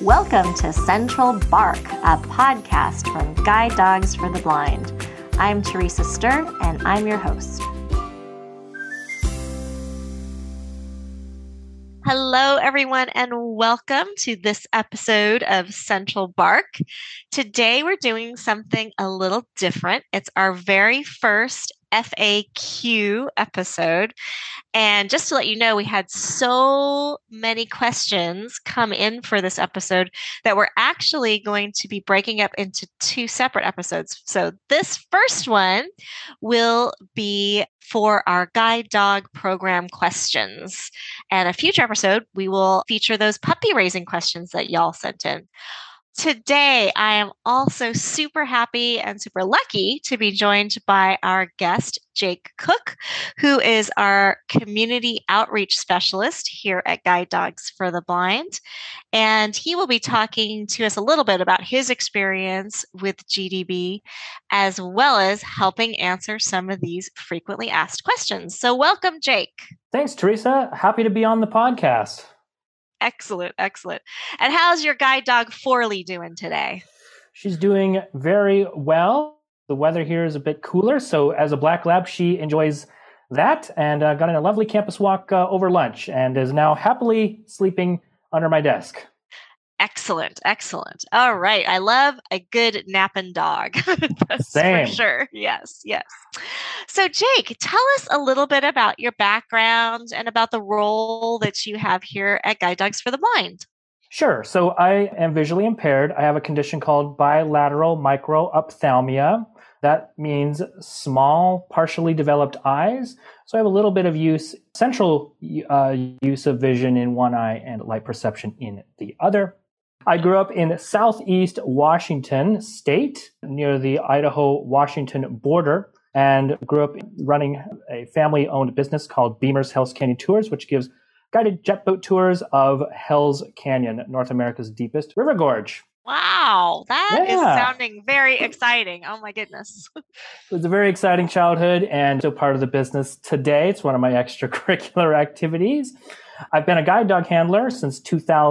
Welcome to Central Bark, a podcast from Guide Dogs for the Blind. I'm Teresa Stern, and I'm your host. Hello, everyone, and welcome to this episode of Central Bark. Today, we're doing something a little different. It's our very first FAQ episode. And just to let you know, we had so many questions come in for this episode that we're actually going to be breaking up into two separate episodes. So this first one will be for our guide dog program questions. And a future episode, we will feature those puppy raising questions that y'all sent in. Today, I am also super happy and super lucky to be joined by our guest, Jake Cook, who is our community outreach specialist here at Guide Dogs for the Blind. And he will be talking to us a little bit about his experience with GDB, as well as helping answer some of these frequently asked questions. So welcome, Jake. Thanks, Teresa. Happy to be on the podcast. Excellent, excellent. And how's your guide dog, Forley, doing today? She's doing very well. The weather here is a bit cooler, so as a black lab, she enjoys that and got in a lovely campus walk over lunch and is now happily sleeping under my desk. Excellent, excellent. All right. I love a good napping dog. That's Same. For sure. Yes, yes. So, Jake, tell us a little bit about your background and about the role that you have here at Guide Dogs for the Blind. Sure. So I am visually impaired. I have a condition called bilateral microphthalmia. That means small, partially developed eyes. So I have a little bit of central use of vision in one eye and light perception in the other. I grew up in Southeast Washington State near the Idaho-Washington border and grew up running a family-owned business called Beamer's Hell's Canyon Tours, which gives guided jet boat tours of Hell's Canyon, North America's deepest river gorge. Wow, that is sounding very exciting. Oh my goodness. It was a very exciting childhood and still part of the business today. It's one of my extracurricular activities. I've been a guide dog handler since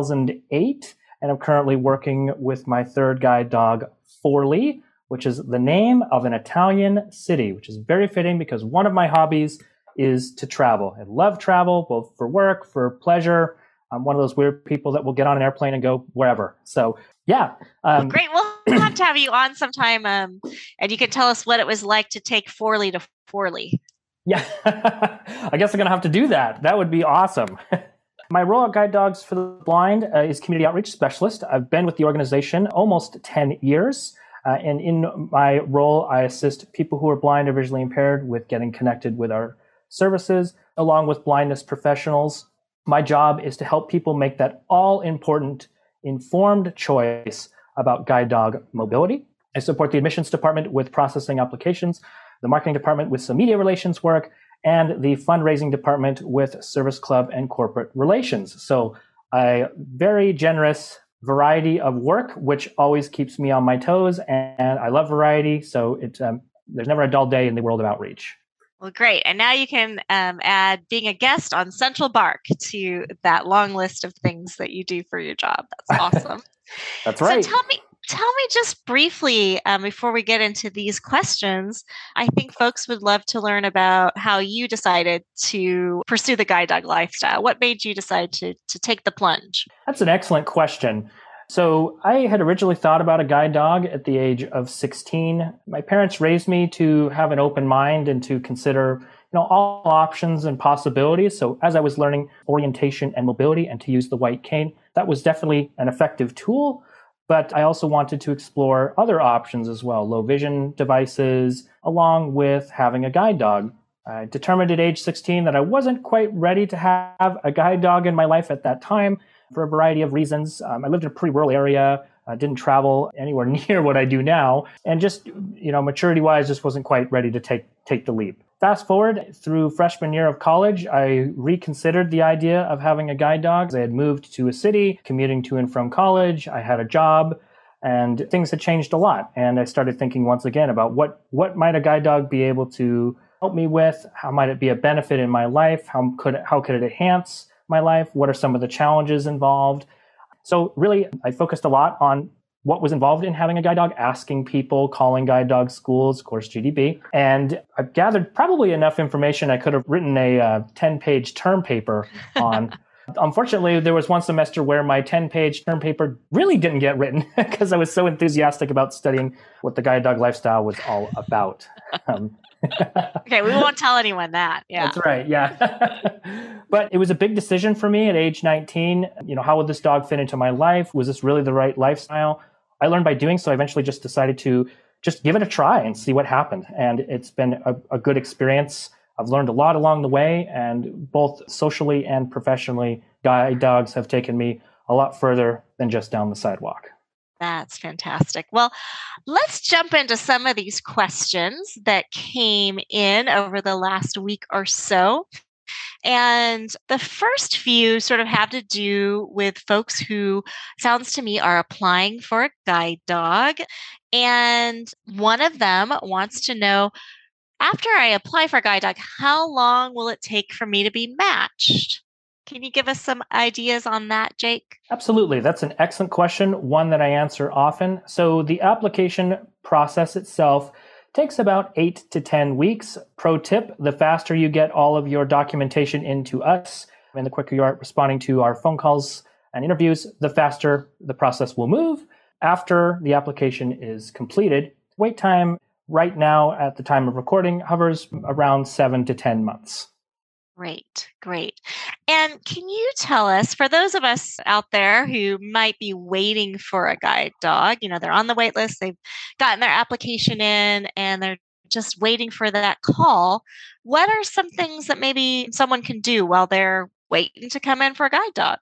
2008. And I'm currently working with my third guide dog, Forley, which is the name of an Italian city, which is very fitting because one of my hobbies is to travel. I love travel, both for work, for pleasure. I'm one of those weird people that will get on an airplane and go wherever. So, yeah. Great. We'll have to have you on sometime, and you can tell us what it was like to take Forley to Forley. Yeah, I guess I'm going to have to do that. That would be awesome. My role at Guide Dogs for the Blind is Community Outreach Specialist. I've been with the organization almost 10 years. And in my role, I assist people who are blind or visually impaired with getting connected with our services, along with blindness professionals. My job is to help people make that all-important, informed choice about guide dog mobility. I support the admissions department with processing applications, the marketing department with some media relations work, and the fundraising department with service club and corporate relations. So a very generous variety of work, which always keeps me on my toes. And I love variety. So there's never a dull day in the world of outreach. Well, great. And now you can add being a guest on Central Bark to that long list of things that you do for your job. That's awesome. That's right. So tell me just briefly, before we get into these questions, I think folks would love to learn about how you decided to pursue the guide dog lifestyle. What made you decide to take the plunge? That's an excellent question. So I had originally thought about a guide dog at the age of 16. My parents raised me to have an open mind and to consider all options and possibilities. So as I was learning orientation and mobility and to use the white cane, that was definitely an effective tool. But I also wanted to explore other options as well, low vision devices, along with having a guide dog. I determined at age 16 that I wasn't quite ready to have a guide dog in my life at that time for a variety of reasons. I lived in a pretty rural area, didn't travel anywhere near what I do now, and just, maturity-wise, just wasn't quite ready to take the leap. Fast forward through freshman year of college, I reconsidered the idea of having a guide dog. I had moved to a city, commuting to and from college. I had a job, and things had changed a lot. And I started thinking once again about what might a guide dog be able to help me with? How might it be a benefit in my life? How could it enhance my life? What are some of the challenges involved? So really, I focused a lot on what was involved in having a guide dog, asking people, calling guide dog schools, of course, GDB. And I've gathered probably enough information I could have written a 10-page term paper on. Unfortunately, there was one semester where my 10-page term paper really didn't get written because I was so enthusiastic about studying what the guide dog lifestyle was all about. Okay, we won't tell anyone that. Yeah. That's right. Yeah. But it was a big decision for me at age 19. How would this dog fit into my life? Was this really the right lifestyle? I learned by doing so. I eventually just decided to just give it a try and see what happened. And it's been a good experience. I've learned a lot along the way, and both socially and professionally, guide dogs have taken me a lot further than just down the sidewalk. That's fantastic. Well, let's jump into some of these questions that came in over the last week or so. And the first few sort of have to do with folks who, sounds to me, are applying for a guide dog. And one of them wants to know, after I apply for a guide dog, how long will it take for me to be matched? Can you give us some ideas on that, Jake? Absolutely. That's an excellent question, one that I answer often. So the application process itself takes about 8 to 10 weeks. Pro tip, the faster you get all of your documentation into us, and the quicker you are responding to our phone calls and interviews, the faster the process will move. After the application is completed, wait time right now at the time of recording hovers around 7 to 10 months. Great. And can you tell us, for those of us out there who might be waiting for a guide dog, they're on the wait list, they've gotten their application in, and they're just waiting for that call, what are some things that maybe someone can do while they're waiting to come in for a guide dog?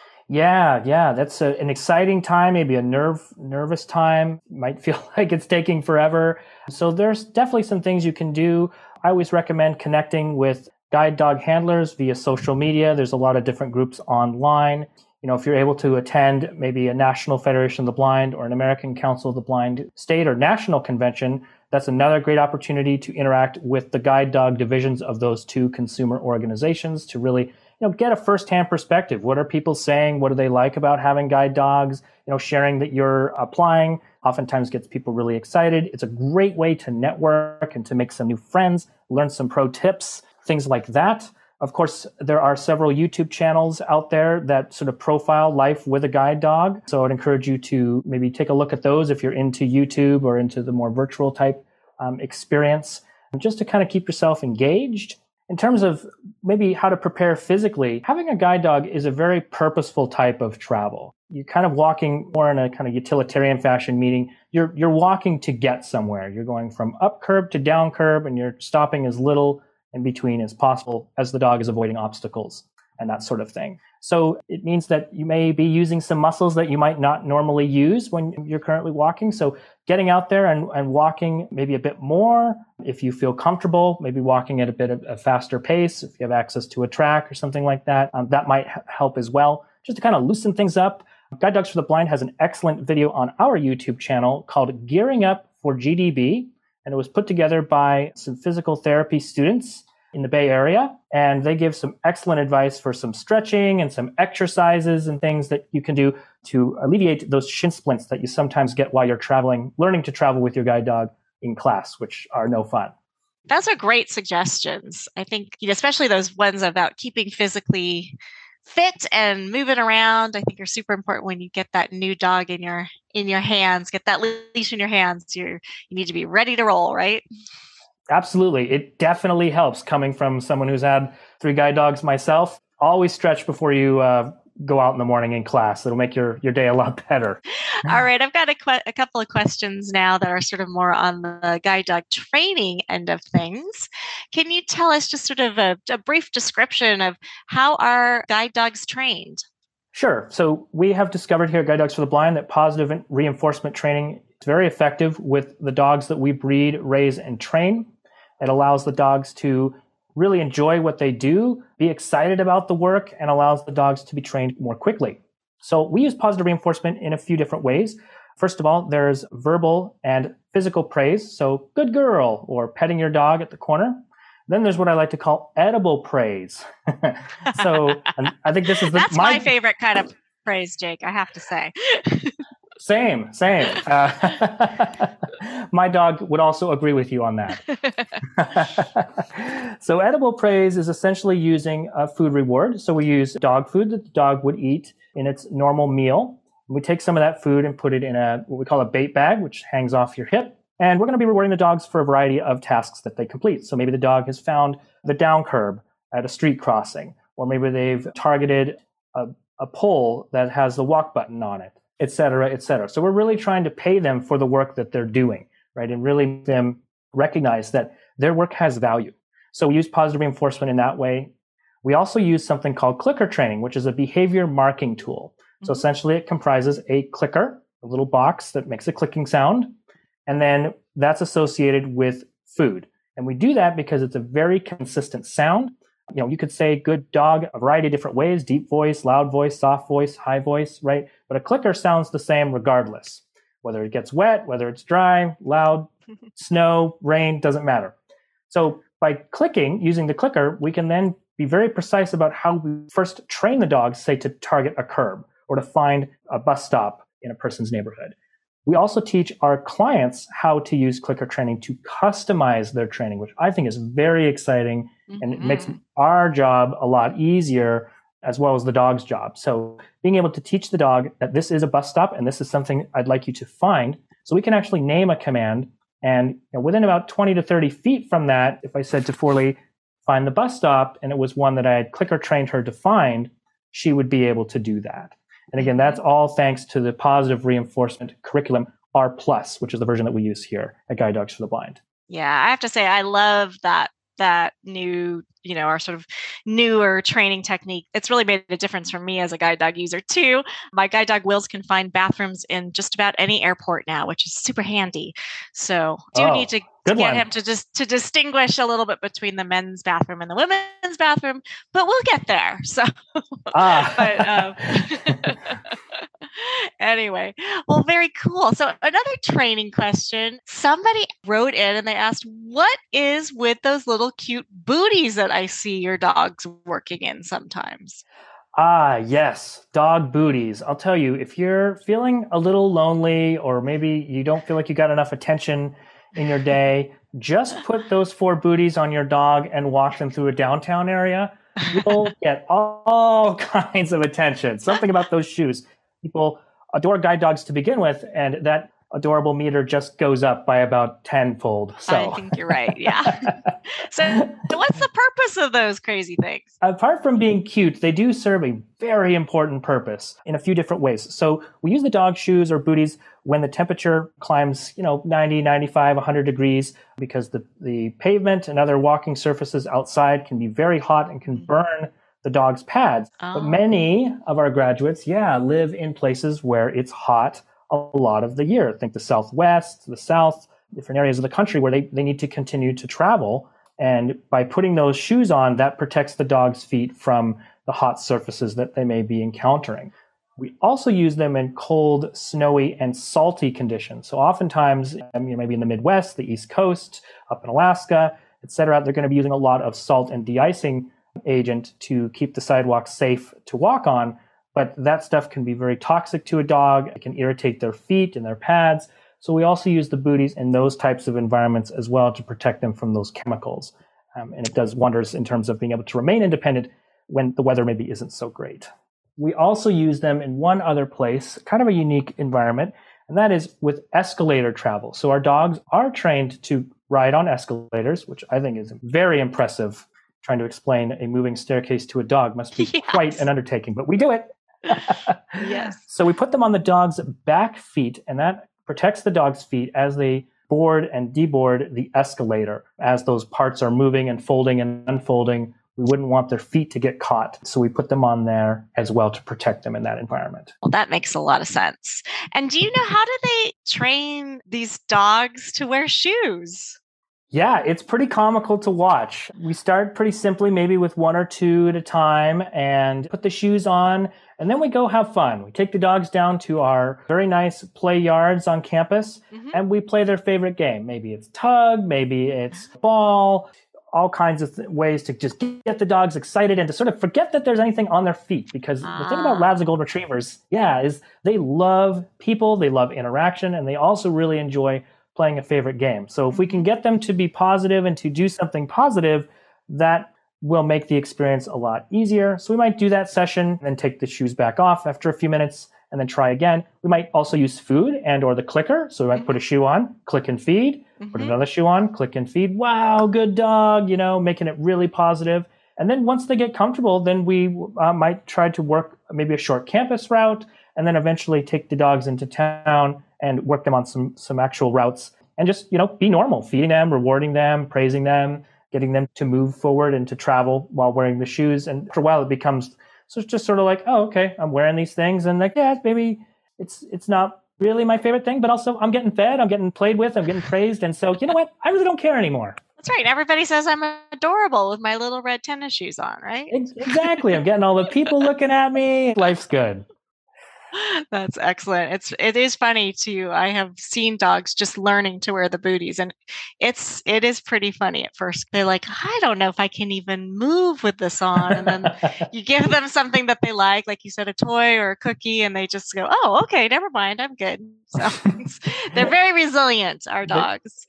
Yeah. That's an exciting time, maybe a nervous time. Might feel like it's taking forever. So there's definitely some things you can do. I always recommend connecting with guide dog handlers via social media. There's a lot of different groups online. If you're able to attend maybe a National Federation of the Blind or an American Council of the Blind state or national convention, that's another great opportunity to interact with the guide dog divisions of those two consumer organizations to really get a firsthand perspective. What are people saying? What do they like about having guide dogs? Sharing that you're applying oftentimes gets people really excited. It's a great way to network and to make some new friends, learn some pro tips, things like that. Of course, there are several YouTube channels out there that sort of profile life with a guide dog. So I'd encourage you to maybe take a look at those if you're into YouTube or into the more virtual type experience, just to kind of keep yourself engaged. In terms of maybe how to prepare physically, having a guide dog is a very purposeful type of travel. You're kind of walking more in a kind of utilitarian fashion, meaning you're walking to get somewhere. You're going from up curb to down curb, and you're stopping as little in between as possible as the dog is avoiding obstacles and that sort of thing. So it means that you may be using some muscles that you might not normally use when you're currently walking. So getting out there and walking maybe a bit more, if you feel comfortable, maybe walking at a bit of a faster pace, if you have access to a track or something like that, that might help as well, just to kind of loosen things up. Guide Dogs for the Blind has an excellent video on our YouTube channel called Gearing Up for GDB. And it was put together by some physical therapy students in the Bay Area. And they give some excellent advice for some stretching and some exercises and things that you can do to alleviate those shin splints that you sometimes get while you're learning to travel with your guide dog in class, which are no fun. Those are great suggestions. I think, especially those ones about keeping physically fit and moving around, I think are super important when you get that new dog in your hands, get that leash in your hands. You need to be ready to roll, right? Absolutely. It definitely helps coming from someone who's had 3 guide dogs myself. Always stretch before you go out in the morning in class. It'll make your day a lot better. All right. I've got a couple of questions now that are sort of more on the guide dog training end of things. Can you tell us just sort of a brief description of how are guide dogs trained? Sure. So we have discovered here at Guide Dogs for the Blind that positive reinforcement training is very effective with the dogs that we breed, raise, and train. It allows the dogs to really enjoy what they do, be excited about the work, and allows the dogs to be trained more quickly. So we use positive reinforcement in a few different ways. First of all, there's verbal and physical praise. So good girl, or petting your dog at the corner. Then there's what I like to call edible praise. So I think this is That's my favorite kind of praise, Jake, I have to say. Same. My dog would also agree with you on that. So edible praise is essentially using a food reward. So we use dog food that the dog would eat in its normal meal. We take some of that food and put it in what we call a bait bag, which hangs off your hip. And we're going to be rewarding the dogs for a variety of tasks that they complete. So maybe the dog has found the down curb at a street crossing, or maybe they've targeted a pole that has the walk button on it, et cetera, et cetera. So we're really trying to pay them for the work that they're doing, right? And really make them recognize that their work has value. So we use positive reinforcement in that way. We also use something called clicker training, which is a behavior marking tool. So essentially it comprises a clicker, a little box that makes a clicking sound, and then that's associated with food. And we do that because it's a very consistent sound. You could say good dog a variety of different ways: deep voice, loud voice, soft voice, high voice, right? But a clicker sounds the same regardless. Whether it gets wet, whether it's dry, loud, snow, rain, doesn't matter. So by clicking, using the clicker, we can then be very precise about how we first train the dogs, say, to target a curb or to find a bus stop in a person's neighborhood. We also teach our clients how to use clicker training to customize their training, which I think is very exciting, and it makes our job a lot easier as well as the dog's job. So being able to teach the dog that this is a bus stop and this is something I'd like you to find, so we can actually name a command. And within about 20 to 30 feet from that, if I said to Forley, find the bus stop, and it was one that I had clicker trained her to find, she would be able to do that. And again, that's all thanks to the positive reinforcement curriculum, R+, which is the version that we use here at Guide Dogs for the Blind. Yeah, I have to say, I love that new, our sort of newer training technique. It's really made a difference for me as a guide dog user too. My guide dog Wills can find bathrooms in just about any airport now, which is super handy. So need to get him to distinguish a little bit between the men's bathroom and the women's bathroom, but we'll get there. So, anyway, well, very cool. So another training question. Somebody wrote in and they asked, what is with those little cute booties that I see your dogs working in sometimes? Yes, dog booties. I'll tell you, if you're feeling a little lonely or maybe you don't feel like you got enough attention in your day, just put those 4 booties on your dog and walk them through a downtown area. You'll get all kinds of attention. Something about those shoes. People adore guide dogs to begin with, and that adorable meter just goes up by about tenfold. So I think you're right. Yeah. So what's the purpose of those crazy things? Apart from being cute, they do serve a very important purpose in a few different ways. So we use the dog shoes or booties when the temperature climbs, 90, 95, 100 degrees, because the pavement and other walking surfaces outside can be very hot and can burn the dog's pads. But many of our graduates, live in places where it's hot a lot of the year. Think the Southwest, the South, different areas of the country where they need to continue to travel. And by putting those shoes on, that protects the dog's feet from the hot surfaces that they may be encountering. We also use them in cold, snowy, and salty conditions. So oftentimes, maybe in the Midwest, the East Coast, up in Alaska, et cetera, they're going to be using a lot of salt and de-icing agent to keep the sidewalk safe to walk on. But that stuff can be very toxic to a dog. It can irritate their feet and their pads. So we also use the booties in those types of environments as well to protect them from those chemicals. And it does wonders in terms of being able to remain independent when the weather maybe isn't so great. We also use them in one other place, kind of a unique environment, and that is with escalator travel. So our dogs are trained to ride on escalators, which I think is very impressive. Trying to explain a moving staircase to a dog must be quite an undertaking, but we do it. Yes. So we put them on the dog's back feet, and that protects the dog's feet as they board and deboard the escalator. As those parts are moving and folding and unfolding, we wouldn't want their feet to get caught. So we put them on there as well to protect them in that environment. Well, that makes a lot of sense. And do you know, how do they train these dogs to wear shoes? Yeah, it's pretty comical to watch. We start pretty simply, maybe with 1 or 2 at a time, and put the shoes on, and then we go have fun. We take the dogs down to our very nice play yards on campus, and we play their favorite game. Maybe it's tug, maybe it's ball, all kinds of ways to just get the dogs excited and to sort of forget that there's anything on their feet. Because the thing about Labs and Golden Retrievers, is they love people, they love interaction, and they also really enjoy playing a favorite game. So if we can get them to be positive and to do something positive, that will make the experience a lot easier. So we might do that session, then take the shoes back off after a few minutes, and then try again. We might also use food and or the clicker. So we might put a shoe on, click and feed, put another shoe on, click and feed. Wow, good dog, making it really positive. And then once they get comfortable, then we might try to work maybe a short campus route, and then eventually take the dogs into town and work them on some actual routes, and just, be normal, feeding them, rewarding them, praising them, getting them to move forward and to travel while wearing the shoes. And after a while, it becomes it's just sort of like, oh, okay, I'm wearing these things, and like, maybe it's not really my favorite thing, but also I'm getting fed, I'm getting played with, I'm getting praised, and so you know what? I really don't care anymore. That's right. Everybody says I'm adorable with my little red tennis shoes on, right? Exactly. I'm getting all the people looking at me. Life's good. That's excellent. It is funny too. I have seen dogs just learning to wear the booties, and it is pretty funny at first. They're like, I don't know if I can even move with this on. And then you give them something that they like you said, a toy or a cookie, and they just go, oh, okay, never mind, I'm good. So they're very resilient, our dogs.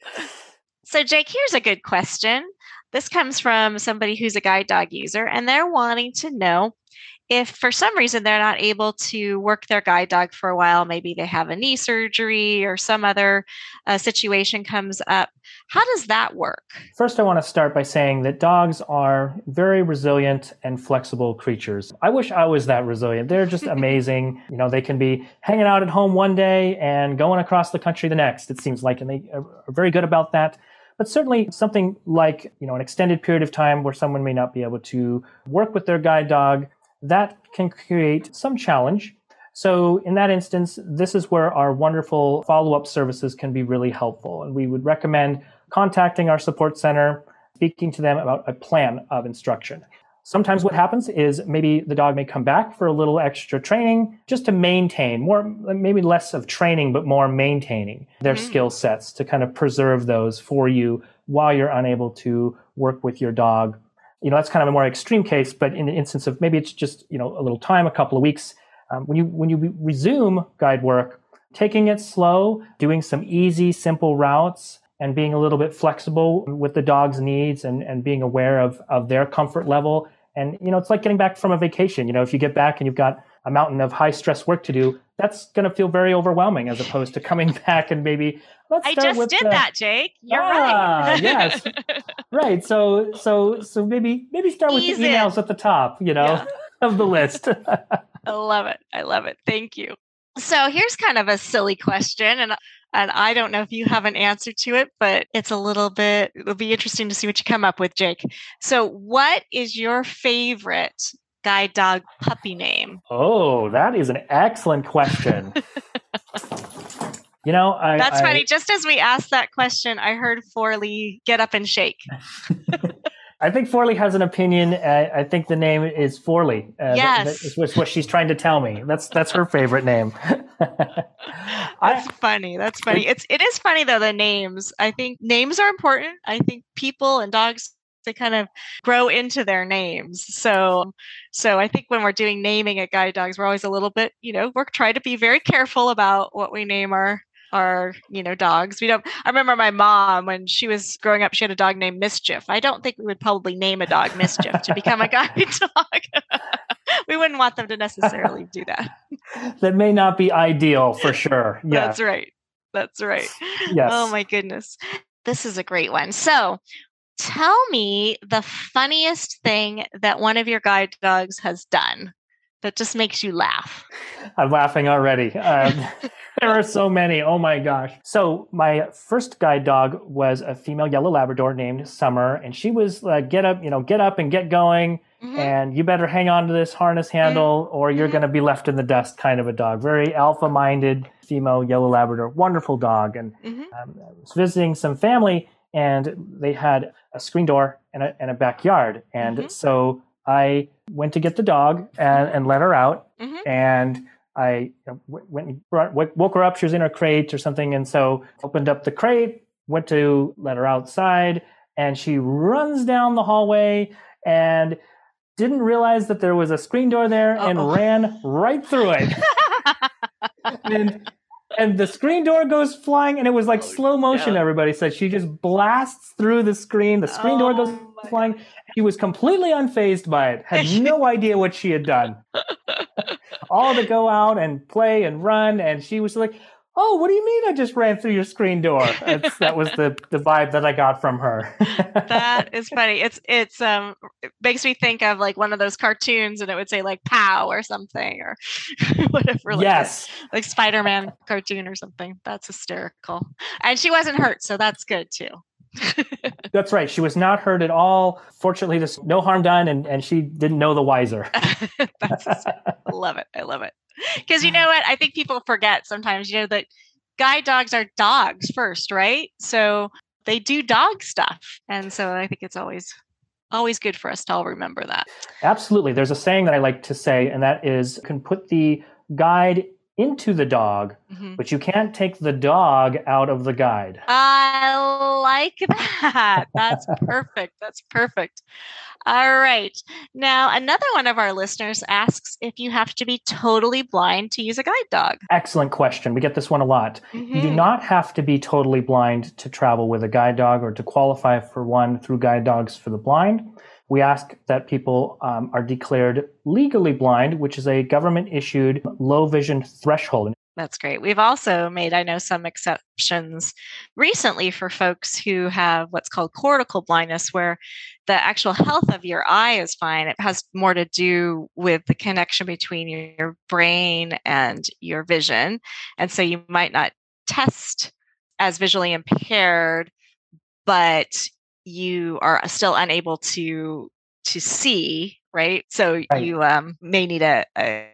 So Jake, here's a good question. This comes from somebody who's a guide dog user, and they're wanting to know, if for some reason they're not able to work their guide dog for a while, maybe they have a knee surgery or some other situation comes up, how does that work? First, I want to start by saying that dogs are very resilient and flexible creatures. I wish I was that resilient. They're just amazing. They can be hanging out at home one day and going across the country the next, it seems like, and they are very good about that. But certainly something like, an extended period of time where someone may not be able to work with their guide dog, that can create some challenge. So in that instance, this is where our wonderful follow-up services can be really helpful. And we would recommend contacting our support center, speaking to them about a plan of instruction. Sometimes what happens is maybe the dog may come back for a little extra training just to maintain, more, maybe less of training, but more maintaining their skill sets to kind of preserve those for you while you're unable to work with your dog. That's kind of a more extreme case, but in the instance of maybe it's just, a little time, a couple of weeks, when you resume guide work, taking it slow, doing some easy, simple routes, and being a little bit flexible with the dog's needs and being aware of their comfort level. And, it's like getting back from a vacation. If you get back and you've got a mountain of high stress work to do, that's going to feel very overwhelming as opposed to coming back and maybe I just did that, Jake. You're right. Yes. Right. So maybe start with the emails at the top, of the list. I love it. Thank you. So here's kind of a silly question, and I don't know if you have an answer to it, but it'll be interesting to see what you come up with, Jake. So what is your favorite guide dog puppy name? Oh, that is an excellent question. That's funny. Just as we asked that question, I heard Forley get up and shake. I think Forley has an opinion. I think the name is Forley. Yes. That's what she's trying to tell me. That's her favorite name. That's funny. It is funny, though, the names. I think names are important. I think people and dogs, they kind of grow into their names. So I think when we're doing naming at guide dogs, we're always a little bit, we're trying to be very careful about what we name our dogs. I remember my mom, when she was growing up, she had a dog named Mischief. I don't think we would probably name a dog Mischief to become a guide dog. We wouldn't want them to necessarily do that. That may not be ideal for sure. Yeah. That's right. Yes. Oh my goodness. This is a great one. So tell me the funniest thing that one of your guide dogs has done that just makes you laugh. I'm laughing already. There are so many. Oh my gosh. So my first guide dog was a female yellow Labrador named Summer, and she was get up and get going. Mm-hmm. And you better hang on to this harness handle or you're going to be left in the dust kind of a dog. Very alpha-minded female yellow Labrador. Wonderful dog. And I was visiting some family, and they had a screen door and a backyard. And so I went to get the dog and let her out. And I went and woke her up. She was in her crate or something. And so opened up the crate, went to let her outside. and she runs down the hallway and didn't realize that there was a screen door there and ran right through it. and the screen door goes flying, and it was like slow motion, everybody said. She just blasts through the screen. The screen door goes flying. She was completely unfazed by it, had no idea what she had done. All to go out and play and run, and she was like, oh, what do you mean I just ran through your screen door? That was the vibe that I got from her. That is funny. It makes me think of like one of those cartoons, and it would say like "pow" or something, or whatever. Yes, like Spider-Man cartoon or something. That's hysterical. And she wasn't hurt, so that's good too. That's right. She was not hurt at all. Fortunately, there's no harm done, and she didn't know the wiser. I love it. I love it. Because you know what? I think people forget sometimes, that guide dogs are dogs first, right? So they do dog stuff. And so I think it's always good for us to all remember that. Absolutely. There's a saying that I like to say, and that is, you can put the guide into the dog, but you can't take the dog out of the guide. I like that. That's perfect. That's perfect. All right. Now, another one of our listeners asks if you have to be totally blind to use a guide dog. Excellent question. We get this one a lot. You do not have to be totally blind to travel with a guide dog or to qualify for one through Guide Dogs for the Blind. We ask that people are declared legally blind, which is a government-issued low vision threshold. That's great. We've also made, I know, some exceptions recently for folks who have what's called cortical blindness, where the actual health of your eye is fine. It has more to do with the connection between your brain and your vision. And so you might not test as visually impaired, but you are still unable to see, right? So you may need a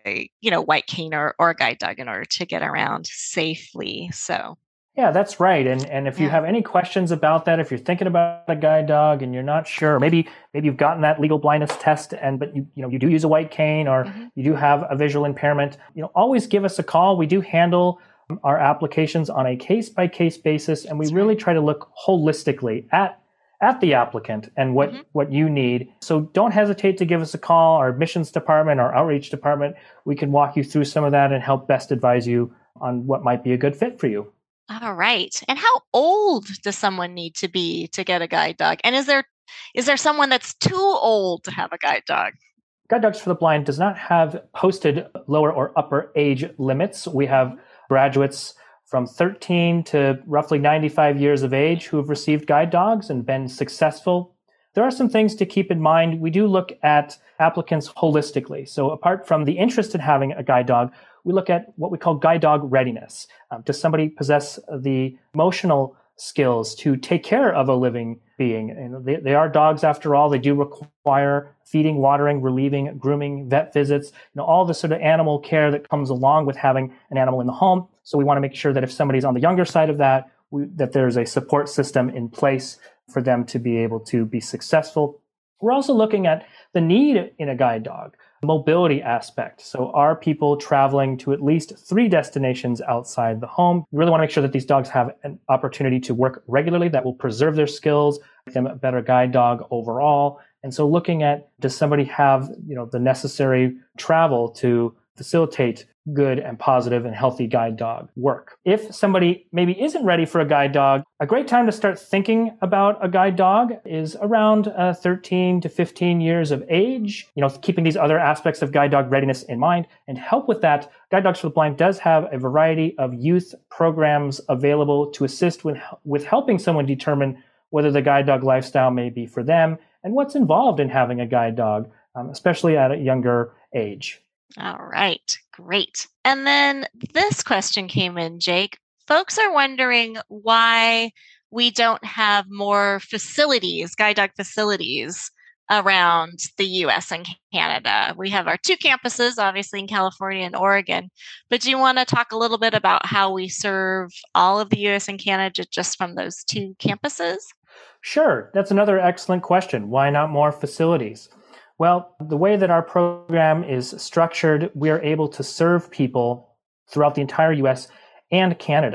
white cane or a guide dog in order to get around safely. So yeah, that's right. And if you have any questions about that, if you're thinking about a guide dog and you're not sure, maybe you've gotten that legal blindness test, but you do use a white cane, or you do have a visual impairment, always give us a call. We do handle our applications on a case-by-case basis, and we really try to look holistically at the applicant and what you need. So don't hesitate to give us a call. Our admissions department, our outreach department, we can walk you through some of that and help best advise you on what might be a good fit for you. All right. And how old does someone need to be to get a guide dog? And is there someone that's too old to have a guide dog? Guide Dogs for the Blind does not have posted lower or upper age limits. We have graduates from 13 to roughly 95 years of age who have received guide dogs and been successful. There are some things to keep in mind. We do look at applicants holistically. So apart from the interest in having a guide dog, we look at what we call guide dog readiness. Does somebody possess the emotional skills to take care of a living being? And they are dogs after all. They do require feeding, watering, relieving, grooming, vet visits, all the sort of animal care that comes along with having an animal in the home. So we want to make sure that if somebody's on the younger side of that, that there's a support system in place for them to be able to be successful. We're also looking at the need in a guide dog, mobility aspect. So are people traveling to at least 3 destinations outside the home? We really want to make sure that these dogs have an opportunity to work regularly that will preserve their skills, make them a better guide dog overall. And so looking at, does somebody have, the necessary travel to facilitate good and positive and healthy guide dog work? If somebody maybe isn't ready for a guide dog, a great time to start thinking about a guide dog is around 13 to 15 years of age, keeping these other aspects of guide dog readiness in mind. And help with that, Guide Dogs for the Blind does have a variety of youth programs available to assist with helping someone determine whether the guide dog lifestyle may be for them and what's involved in having a guide dog, especially at a younger age. All right, great. And then this question came in, Jake. Folks are wondering why we don't have more facilities, guide dog facilities, around the US and Canada. We have our 2 campuses, obviously in California and Oregon. But do you want to talk a little bit about how we serve all of the US and Canada just from those 2 campuses? Sure. That's another excellent question. Why not more facilities? Well, the way that our program is structured, we are able to serve people throughout the entire US and Canada.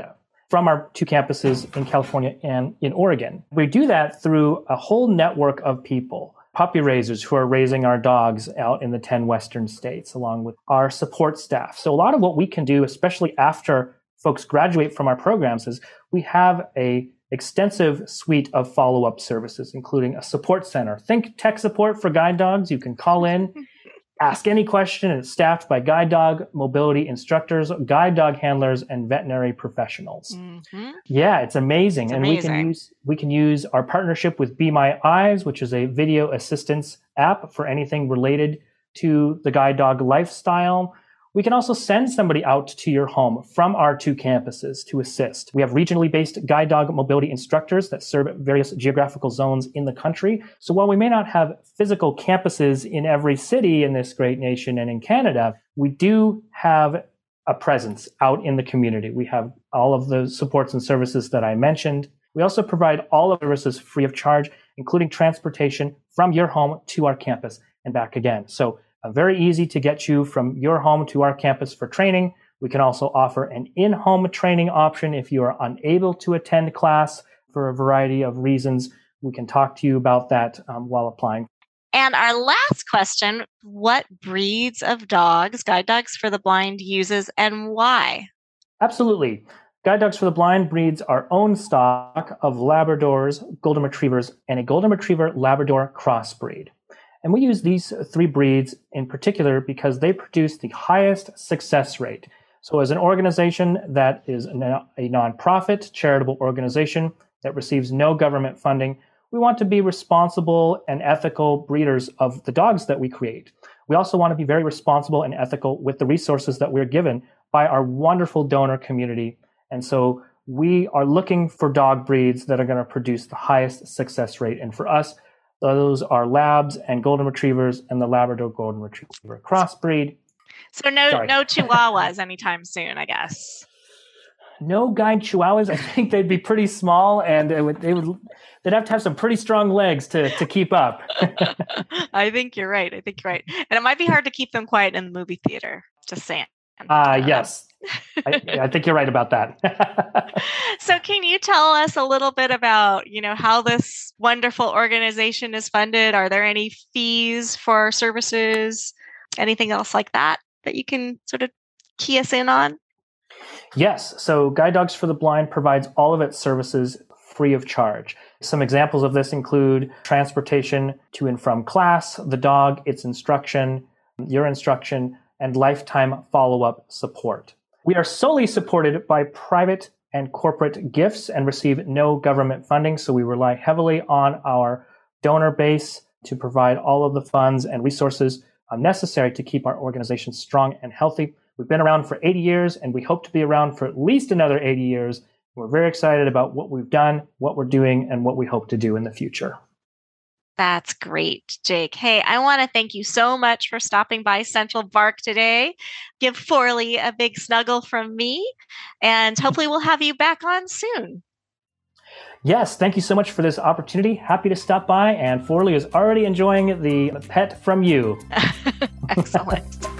from our 2 campuses in California and in Oregon. We do that through a whole network of people, puppy raisers who are raising our dogs out in the 10 Western states, along with our support staff. So a lot of what we can do, especially after folks graduate from our programs, is we have a extensive suite of follow-up services, including a support center. Think tech support for guide dogs. You can call in, ask any question, and it's staffed by guide dog mobility instructors, guide dog handlers, and veterinary professionals. Mm-hmm. Yeah, it's amazing. We can use our partnership with Be My Eyes, which is a video assistance app for anything related to the guide dog lifestyle. We can also send somebody out to your home from our 2 campuses to assist. We have regionally based guide dog mobility instructors that serve various geographical zones in the country. So while we may not have physical campuses in every city in this great nation and in Canada, we do have a presence out in the community. We have all of the supports and services that I mentioned. We also provide all of the services free of charge, including transportation from your home to our campus and back again. So very easy to get you from your home to our campus for training. We can also offer an in-home training option if you are unable to attend class for a variety of reasons. We can talk to you about that while applying. And our last question, what breeds of dogs, Guide Dogs for the Blind, uses and why? Absolutely. Guide Dogs for the Blind breeds our own stock of Labradors, Golden Retrievers, and a Golden Retriever Labrador crossbreed. And we use these 3 breeds in particular because they produce the highest success rate. So as an organization that is a nonprofit charitable organization that receives no government funding, we want to be responsible and ethical breeders of the dogs that we create. We also want to be very responsible and ethical with the resources that we're given by our wonderful donor community. And so we are looking for dog breeds that are going to produce the highest success rate. And for us, those are Labs and Golden Retrievers and the Labrador Golden Retriever crossbread. So no Chihuahuas anytime soon, I guess. No guide Chihuahuas. I think they'd be pretty small, and they'd have to have some pretty strong legs to keep up. I think you're right. And it might be hard to keep them quiet in the movie theater. Just saying. Yes. I think you're right about that. So can you tell us a little bit about, how this wonderful organization is funded? Are there any fees for services? Anything else like that you can sort of key us in on? Yes. So Guide Dogs for the Blind provides all of its services free of charge. Some examples of this include transportation to and from class, the dog, its instruction, your instruction, and lifetime follow-up support. We are solely supported by private and corporate gifts and receive no government funding, so we rely heavily on our donor base to provide all of the funds and resources necessary to keep our organization strong and healthy. We've been around for 80 years, and we hope to be around for at least another 80 years. We're very excited about what we've done, what we're doing, and what we hope to do in the future. That's great, Jake. Hey, I want to thank you so much for stopping by Central Bark today. Give Forley a big snuggle from me, and hopefully we'll have you back on soon. Yes, thank you so much for this opportunity. Happy to stop by, and Forley is already enjoying the pet from you. Excellent.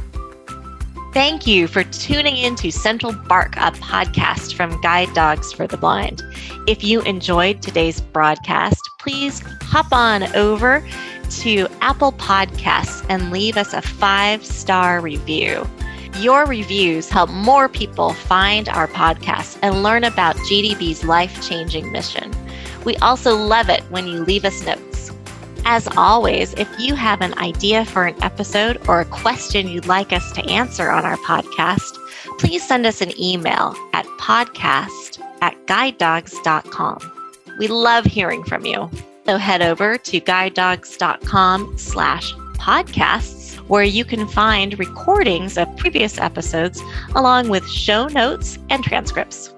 Thank you for tuning in to Central Bark, a podcast from Guide Dogs for the Blind. If you enjoyed today's broadcast, please hop on over to Apple Podcasts and leave us a 5-star review. Your reviews help more people find our podcast and learn about GDB's life-changing mission. We also love it when you leave us notes. As always, if you have an idea for an episode or a question you'd like us to answer on our podcast, please send us an email at podcast@guidedogs.com. We love hearing from you. So head over to guidedogs.com/podcasts, where you can find recordings of previous episodes along with show notes and transcripts.